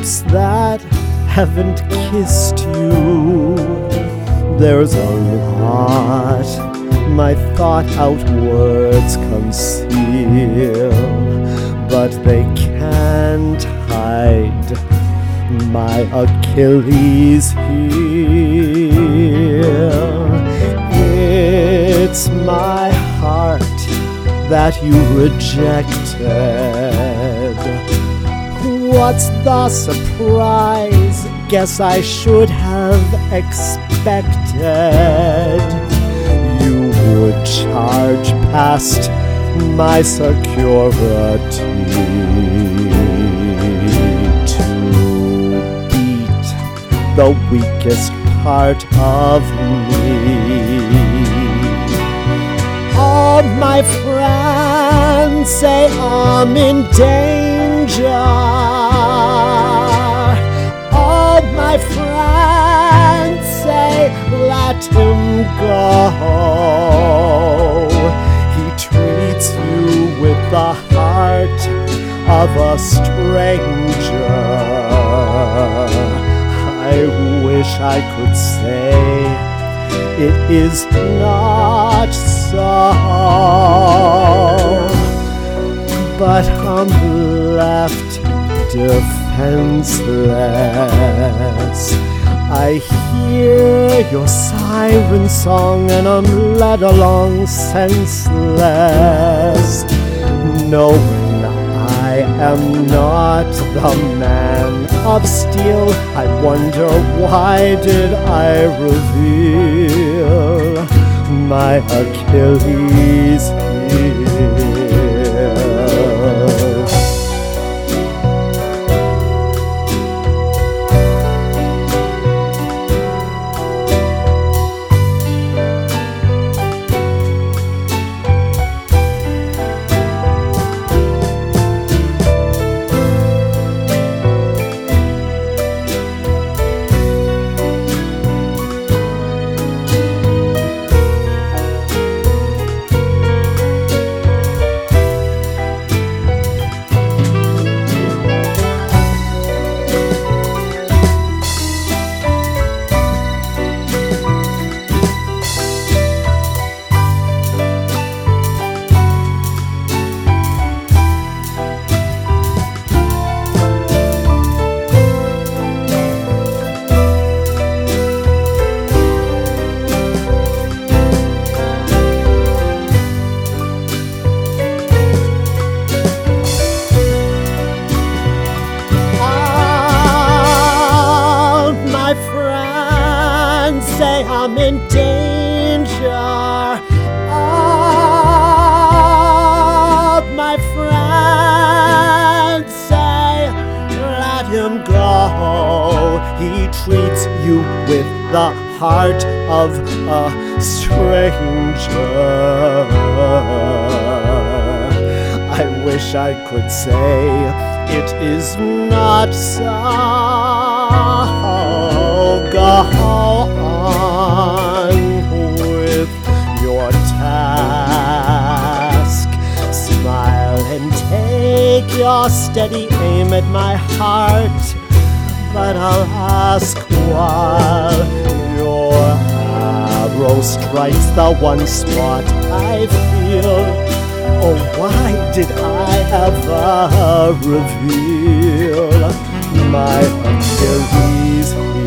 lips that haven't kissed you. There's a lot my thought-out words conceal, but they can't hide my Achilles heel. It's my heart that you rejected. What's the surprise? Guess I should have expected you would charge past my security to beat the weakest part of me. All my friends say I'm in danger. All my friends say let him go. He treats you with the heart of a stranger. I wish I could say it is not so, but I'm left defenseless. I hear your siren song and I'm led along senseless, knowing I am not the man of steel. I wonder why did I reveal my Achilles heel? Say I'm in danger. All my friends say let him go. He treats you with the heart of a stranger. I wish I could say it is not so. Go on with your task. Smile and take your steady aim at my heart, but I'll ask while your arrow strikes the one spot I feel. Oh, why did I ever reveal my Achilles heel?